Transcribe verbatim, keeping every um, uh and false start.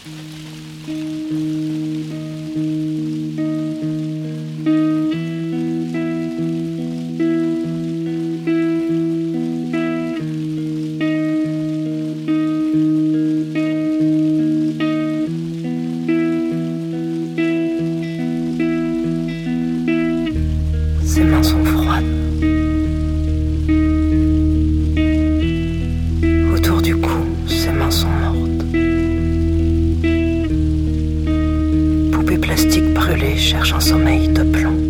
Ses mains sont froides. Autour du cou, ses mains sont mortes. Poupée plastique brûlée cherche un sommeil de plomb.